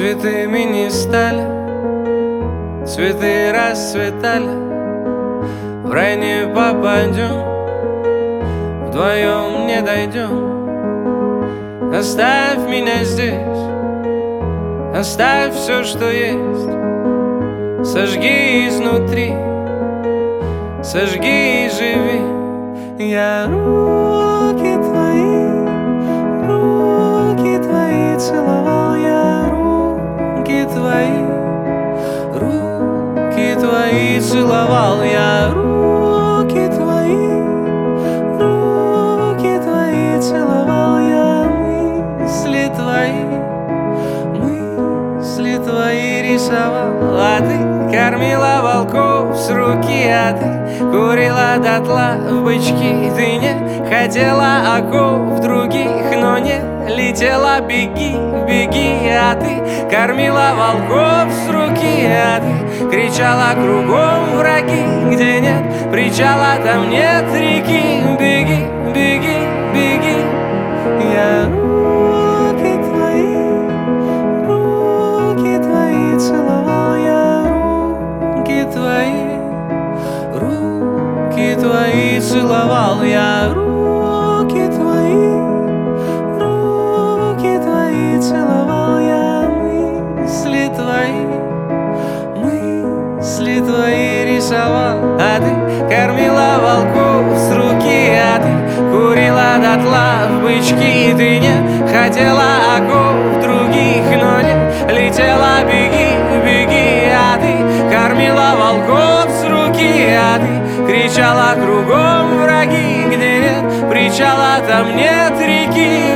Святыми не стали, цветы расцветали. В рай не попадем, вдвоем не дойдем. Оставь меня здесь, оставь все, что есть. Сожги изнутри, сожги и живи. Я руки твои целовал, я руки твои целовал, я руки твои целовал, я мысли твои рисовал. А ты кормила волков с руки, а ты курила дотла в бычки. Ты не хотела оков других, но не летела. Беги, беги, а ты кормила волков с руки, а ты кричала кругом враги. Где нет причала, там нет реки. Беги, беги, беги. Я руки твои целовал, я руки твои целовал, я руки твои целовал, я мысли твои рисовал. А ты кормила волков с руки, а ты курила дотла в бычки. Ты не хотела оков других, но не летела. Беги, беги, а ты кормила волков с руки, а ты кричала кругом враги. Где нет причала, там нет реки.